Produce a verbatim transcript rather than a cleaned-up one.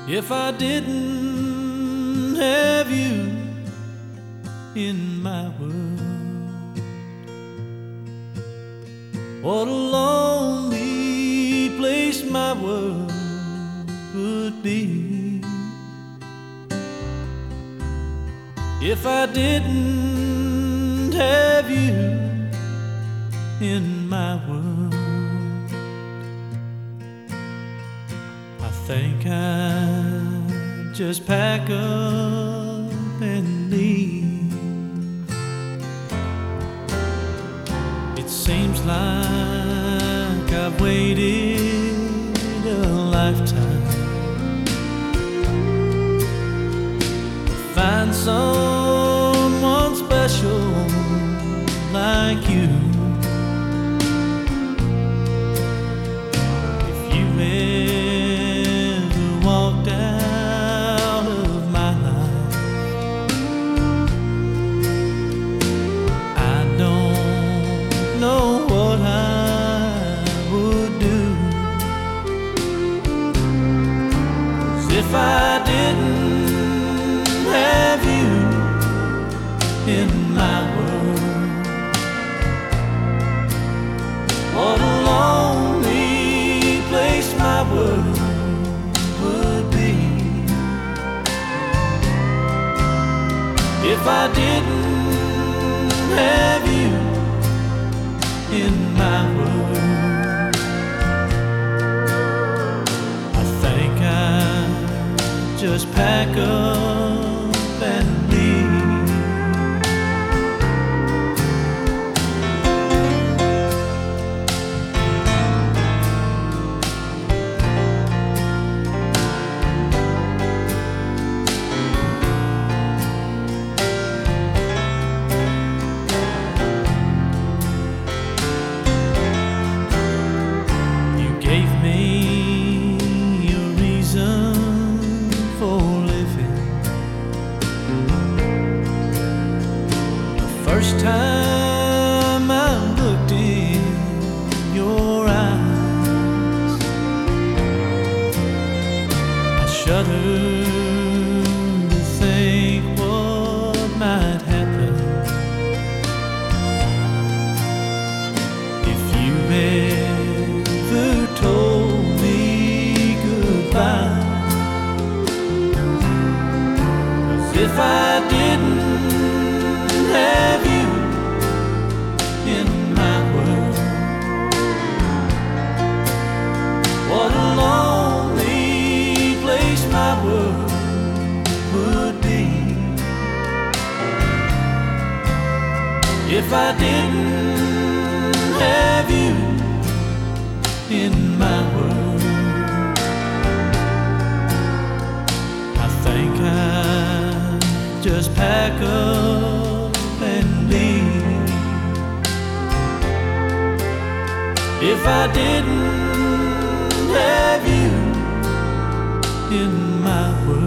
If I didn't have you in my world, what a lonely place my world would be. If I didn't have you in my world, I think I'd just pack up and leave. It seems like I've waited a lifetime to find someone special like you. If I didn't have you in my world, what a lonely place my world would be. If I didn't have you in my world, just pack up and leave. You gave me a reason for living. The first time I looked in your eyes, I shuddered to think what might happen if you ever told me goodbye. If I didn't have you in my world, what a lonely place my world would be. If I didn't have you in my world, I think I just pack up and leave. If I didn't have you in my world,